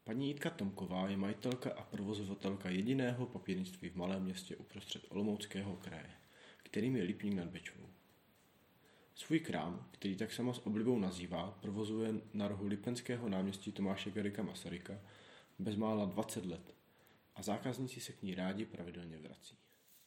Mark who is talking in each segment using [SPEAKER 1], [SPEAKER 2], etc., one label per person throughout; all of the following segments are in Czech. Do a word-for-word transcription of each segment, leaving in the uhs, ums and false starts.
[SPEAKER 1] Paní Jitka Tomková je majitelka a provozovatelka jediného papírnictví v malém městě uprostřed Olomouckého kraje, kterým je Lipník nad Bečvou. Svůj krám, který tak sama s oblibou nazývá, provozuje na rohu Lipenského náměstí Tomáše Garrigua Masaryka bezmála dvacet let a zákazníci se k ní rádi pravidelně vrací.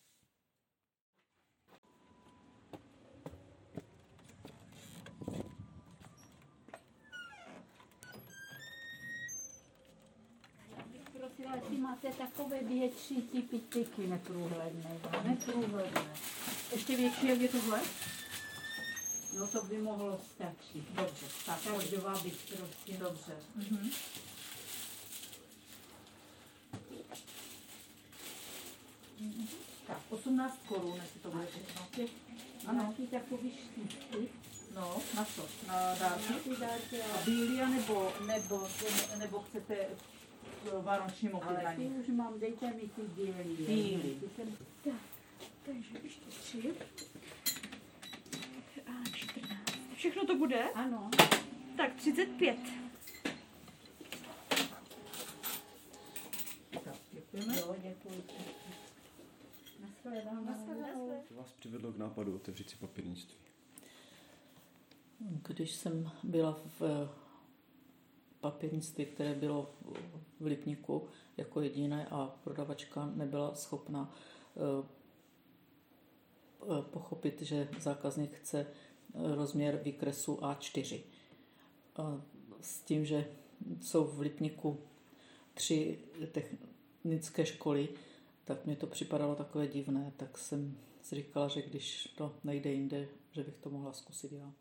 [SPEAKER 2] Jestli máte takové větší ty pitlíky neprůhledné, neprůhledné.
[SPEAKER 3] Ještě větší, jak je tohle?
[SPEAKER 2] No to by mohlo stačit.
[SPEAKER 3] Dobře, tak,
[SPEAKER 2] tak dva bych prostě.
[SPEAKER 3] Dobře. Mhm. Tak, osmnáct korun, jestli to bude všechno.
[SPEAKER 2] A nějaký takový štítky.
[SPEAKER 3] No, na co? Na dárky? A bílý, nebo, nebo, nebo chcete vánočním objednání?
[SPEAKER 2] Ale ty už mám, dejte mi ty bílý.
[SPEAKER 3] Bílý.
[SPEAKER 2] Jsem...
[SPEAKER 4] Tak, takže ještě tři. A čtrnáct. Všechno to bude?
[SPEAKER 2] Ano.
[SPEAKER 4] Tak třicet pět.
[SPEAKER 3] Tak, děkujeme.
[SPEAKER 2] Jo, děkuji. Naschledanou.
[SPEAKER 4] Naschledanou.
[SPEAKER 1] Co vás přivedlo k nápadu otevřít si papírnictví?
[SPEAKER 5] Když jsem byla v papírnictví, které bylo v Lipníku jako jediné a prodavačka nebyla schopna pochopit, že zákazník chce rozměr výkresu á čtyři. S tím, že jsou v Lipníku tři technické školy, tak mě to připadalo takové divné, tak jsem si říkala, že když to nejde jinde, že bych to mohla zkusit já.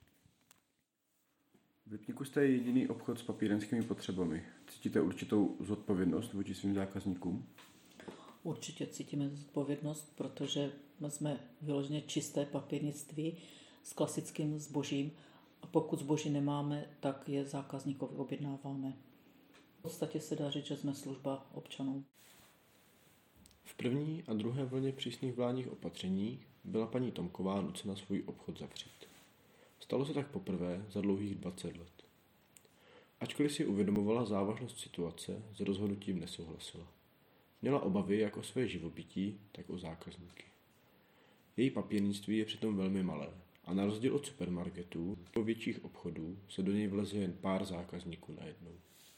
[SPEAKER 1] V Lipníku jste jediný obchod s papírenskými potřebami. Cítíte určitou zodpovědnost vůči svým zákazníkům?
[SPEAKER 5] Určitě cítíme zodpovědnost, protože jsme vyloženě čisté papírnictví s klasickým zbožím a pokud zboží nemáme, tak je zákazníkovi objednáváme. V podstatě se dá říct, že jsme služba občanů.
[SPEAKER 1] V první a druhé vlně přísných vládních opatření byla paní Tomková nucena svůj obchod zavřít. Stalo se tak poprvé za dlouhých dvacet let. Ačkoliv si uvědomovala závažnost situace, s rozhodnutím nesouhlasila. Měla obavy jak o své živobytí, tak o zákazníky. Její papírnictví je přitom velmi malé a na rozdíl od supermarketů nebo větších obchodů se do něj vleze jen pár zákazníků najednou.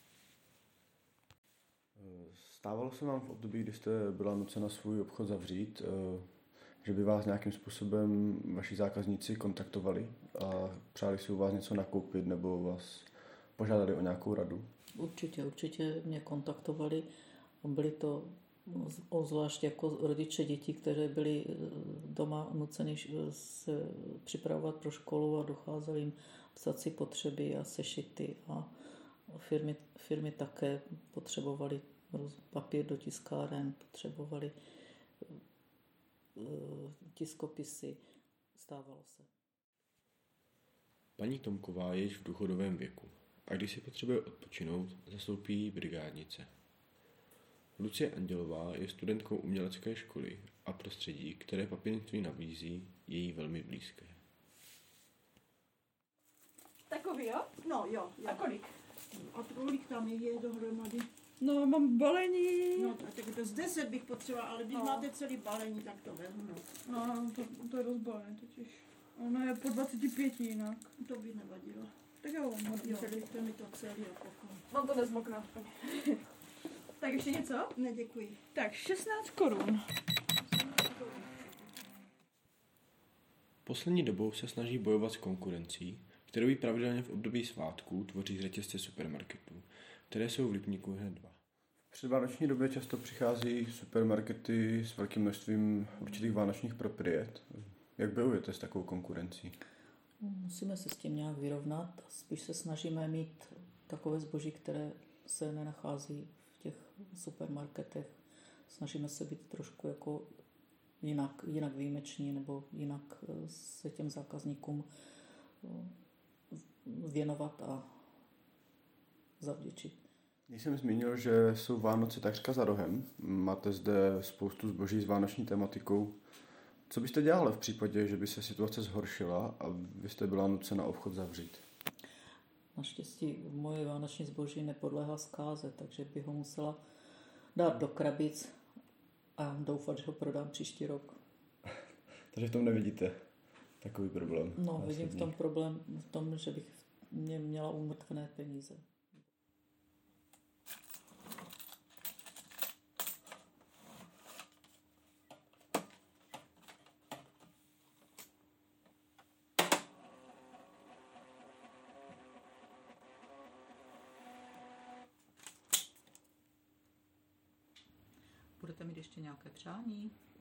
[SPEAKER 1] Stávalo se vám v období, kdy jste byla nucena svůj obchod zavřít, že by vás nějakým způsobem vaši zákazníci kontaktovali a přáli si u vás něco nakoupit nebo vás požádali o nějakou radu?
[SPEAKER 5] Určitě, určitě mě kontaktovali. Byli to zvlášť jako rodiče dětí, které byly doma nuceni se připravovat pro školu a docházely jim psací potřeby a sešity a firmy, firmy také potřebovaly papír do tiskáren, potřebovali tiskopisy, stávalo se.
[SPEAKER 1] Paní Tomková je již v důchodovém věku a když si potřebuje odpočinout, zastoupí jí brigádnice. Lucie Andělová je studentkou umělecké školy a prostředí, které papírnictví nabízí, je jí velmi blízké.
[SPEAKER 4] Takový, jo?
[SPEAKER 3] No jo, jo.
[SPEAKER 4] A kolik?
[SPEAKER 3] A kolik tam je dohromady?
[SPEAKER 4] No, mám balení.
[SPEAKER 3] No tak to z deset bych potřebovala, ale když
[SPEAKER 4] no.
[SPEAKER 3] máte celý balení, tak to vezmu. No,
[SPEAKER 4] no to, to je rozbalené totiž. Ono je po dvacet pět jinak.
[SPEAKER 3] To by nevadilo.
[SPEAKER 4] Tak jo,
[SPEAKER 3] jo, dejte mi to celý a pokud.
[SPEAKER 4] Mám to nezmokne aspoň. Tak ještě něco?
[SPEAKER 3] Ne, děkuji.
[SPEAKER 4] Tak šestnáct korun.
[SPEAKER 1] Poslední dobou se snaží bojovat s konkurencí, kterou jí pravidelně v období svátků tvoří řetězce supermarketů, které jsou v Lipníku hned dva. V předvánoční době často přichází supermarkety s velkým množstvím určitých vánočních propriet. Jak bojujete s takovou konkurencí?
[SPEAKER 5] Musíme se s tím nějak vyrovnat. Spíš se snažíme mít takové zboží, které se nenachází v těch supermarketech. Snažíme se být trošku jako jinak, jinak výjimeční nebo jinak se těm zákazníkům věnovat a zavděčit.
[SPEAKER 1] Když jsem zmínil, že jsou Vánoce takřka za rohem, máte zde spoustu zboží s vánoční tematikou. Co byste dělali v případě, že by se situace zhoršila a vy jste byla nucena obchod zavřít?
[SPEAKER 5] Naštěstí moje vánoční zboží nepodléhá zkáze, takže bych ho musela dát do krabic a doufat, že ho prodám příští rok.
[SPEAKER 1] Takže v tom nevidíte takový problém?
[SPEAKER 5] No,
[SPEAKER 1] zásadní.
[SPEAKER 5] vidím v tom problém v tom, že bych mě měla umrtvené peníze.
[SPEAKER 3] Budete mít ještě nějaké přání?